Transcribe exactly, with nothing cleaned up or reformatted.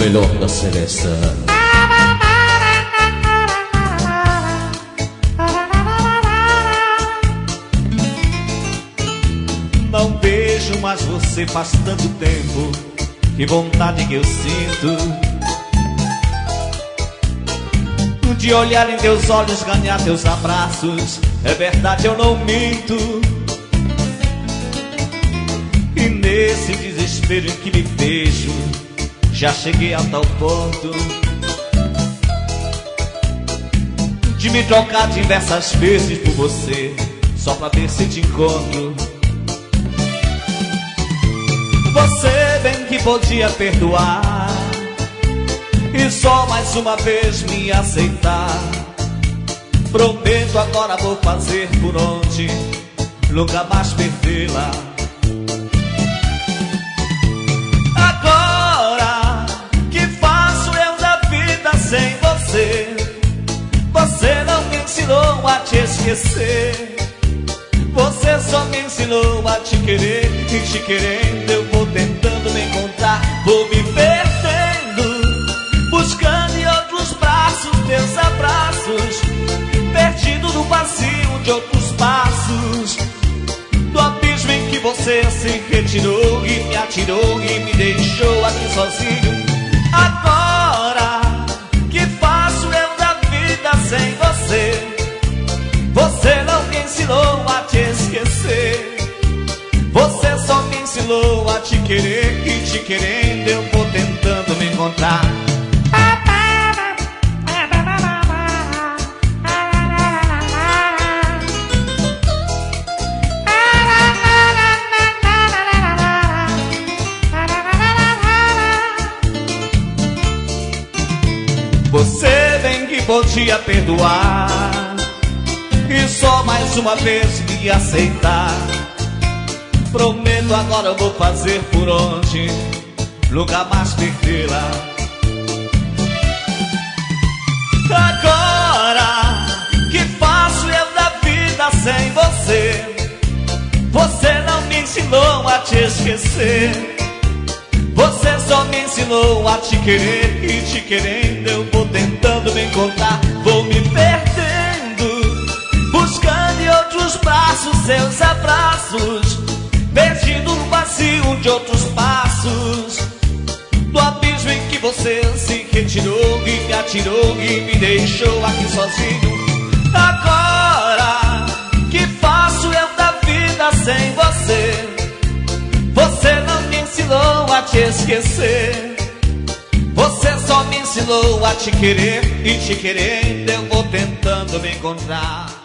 melhor da seleção. Não vejo mais você faz tanto tempo, que vontade que eu sinto de olhar em teus olhos, ganhar teus abraços. É verdade, eu não minto. E nesse desespero em que me vejo, já cheguei a tal ponto de me trocar diversas vezes por você, só pra ver se te encontro. Você bem que podia perdoar e só mais uma vez me aceitar. Prometo agora vou fazer por onde nunca mais perdê-la. Agora que faço eu da vida sem você? Você não me ensinou a te esquecer. Você só me ensinou a te querer. E te querendo eu vou tentando me encontrar. Vou me perdendo, buscando em outros braços teus abraços, perdido no vazio de outros passos, do abismo em que você se retirou e me atirou e me deixou aqui sozinho. Agora que faço eu da vida sem você? Você não me ensinou a te esquecer. Você só me ensinou a te querer. E te querendo eu vou tentando me encontrar. Você bem que podia perdoar e só mais uma vez me aceitar. Prometo agora eu vou fazer por onde nunca mais perdê-la. Agora que faço eu da vida sem você? Você não me ensinou a te esquecer. Você só me ensinou a te querer. E te querendo eu vou tentando me encontrar. Vou me perdendo, buscando em outros braços seus abraços, perdido no vazio de outros passos, do abismo em que você se retirou e me atirou e me deixou aqui sozinho. Agora que faço eu da vida sem você? Você não me ensinou a te esquecer. Você só me ensinou a te querer. E te querendo eu vou tentando me encontrar.